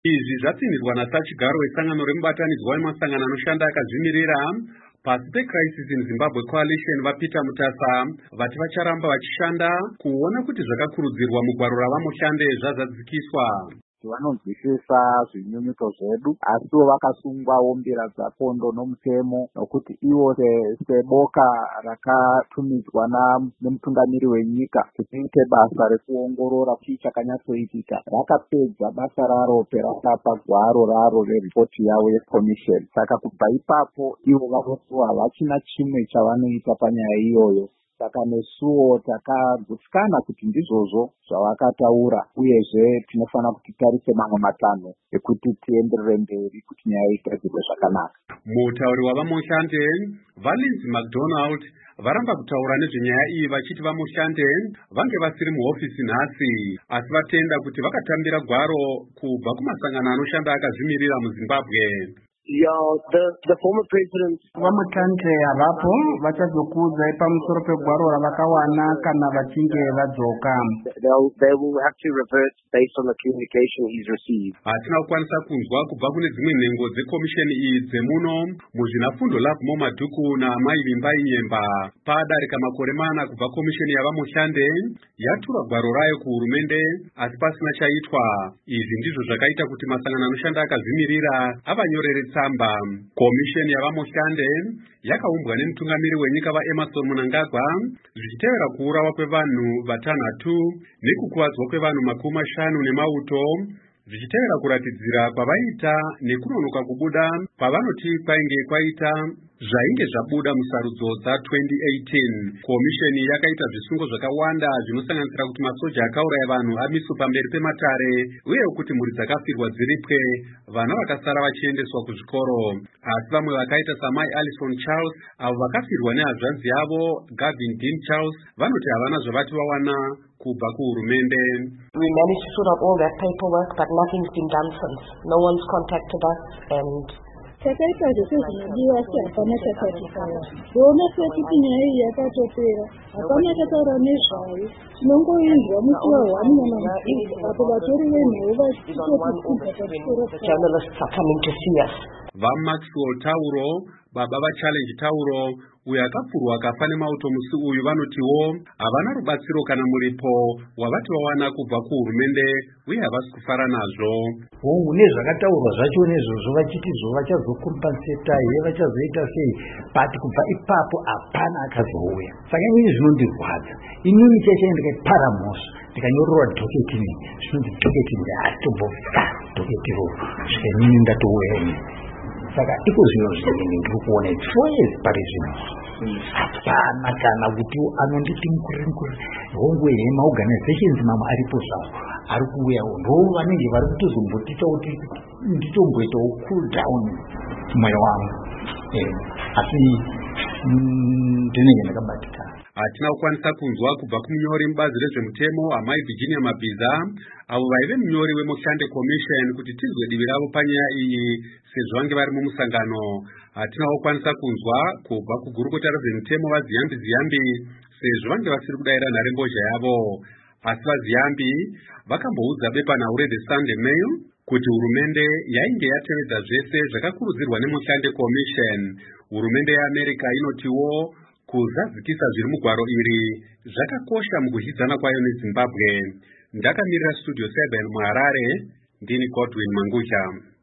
Izvi zvapfinyirwa naSachigaro wesangano remubatanidzwa wemasangano anoshanda akazvimirira pasi peCrisis in Zimbabwe Coalition vaPeter Mutasa vati vacharamba vachishanda kuona kuti zvakakurudzirwa mugwaro ravanoshande zvazadzikiswa. Vanonzwisisa zvinyunyuto zvedu asiwo vakasungwawo mbira dzapondo nomutemo nokuti ivo seboka rakatumidzwa nemutungamiri wenyika kuti riite basa rekuongorora chii chakanyatsoitika rakapedza basa raro perakapa gwaro raro reripoti yavo yeCommission. Saka kubva ipapo ivo vanoti havachina chimwe chavanoita panyaya iyoyo. Saka nesuwo takagutsikana kuti ndizvozvo zvavakataura, uyezve tinofanira kuti tarise mamwe matanho ekuti tienderere mberi kuti nyaya igadzirwe zvakanaka. Mutauri wavaMoshande vaLindsay McDonald varamba kutaura nezvenyaya iyi vachiti vaMoshande vange vasiri muhofisi nhasi, asi vatenda kuti vakatambira gwaro kubva kumasangano anoshanda akazvimirira muZimbabwe. The former president vaMoshande avapo vachazokuudzai pamusoro pegwaro ravakawana kana vachinge vadzoka. They will have to revert based on the communication he's received. Hatina kukwanisa kunzwa kubva kune dzimwe nhengo dzekomisheni iyi dzemuno muzvinafundo lab Momadhuku naamai Vimbai Nyemba. Padarika makore mana kubva komisheni yavaMoshande yatura gwaro rayo kuhurumende asi pasina chaitwa. Izvi ndizvo zvakaita kuti masangano anoshanda akazvimirira avanyorere tsamba. Komisheni yavaMoshande yakaumbwa nemutungamiri wenyika vaEmmerson Mnangagwa zvichitevera kuurawa kwevanhu vatanhatu nekukuvadzwa kwevanhu 50 nemauto, zvichitevera kuratidzira kwavaita nekunonoka kubuda pavanoti kwainge kwaita zvainge zvabuda musarudzo dza2018. Komisheni yakaita zvisungo zvakawanda zvinosanganisira kuti masoja akauraya vanhu amiswe pamberi pematare uye kuti mhuri dzakafirwa dziripwe, vana vakasara vachiendeswa kuzvikoro. Asi vamwe vakaita samai Alison Charles avo vakafirwa nehanzvanzi yavo Gavin Dean Charles vanoti havana zvavati vawana kubva kuhurumende. We managed to sort out all that paperwork, but nothing's been done since. No one's contacted us and takaita zvese zvinodiwa asi hapana chakaitikawa. Kuona sekuti nyaya iyi yakatopera, hapana chataura nezvayo. Tinongoinzwa musi wa1 Nyamanzvudzi apo vatori venhau the journalists are coming to see us. VaMaxwell Tauro, baba vaChallenge Tauro, uyo akapfurwa akafa nemauto musi uyu vanotiwo havana rubatsiro kana muripo wavati vawana kubva kuhurumende uye havasi kufara nazvo. Hongu nezvakataurwa zvacho nezvozvo vachiti vachazokompenseta here vachazoita sei, but kubva ipapo hapana akazouya. Saka inini zvinondirwadza. Inini chachaendeka paramoso ndikanyorerwa dhoketi ini zvinonzi dhoketi ndatombofara dhoketi ro svika inini ndatouya ini. Saka iko zvino zvinini ndiri kuona 4 years pari zvino hapana kana kuti anonditi mukuru hongu hema organizations mama aripo zvawo ari kuuyawo ndo vanenge vari kutozombotiita kuti nditomboitawo cool down mwoyo wangu, asi ndinenge ndakabatikana. Hatina kukwanisa kunzwa kubva kumunyori mubazi rezvemutemo amai Virginia Mabhiza avo vaive munyori weMoshande Commission kuti tizwe divi ravo panyaya iyi sezvo vange vari mumusangano. Hatina kukwanisa kunzwa kubva kugurukota rezvemutemo vaZiyambi sezvo vange vasiri kudaira nharembozha yavo. Asi vaZiyambi vakamboudza bepanhau reThe Sunday Mail kuti hurumende yainge yatevedza zvese zvakakurudzirwa neMoshande Commission. Hurumende yeAmerica inotiwo kuzadzikisa zviri mugwaro iri zvakakosha mukuzvidzana kwayo neZimbabwe. Ndakamirira Studio 7 muHarare, ndini Godwin Mangucha.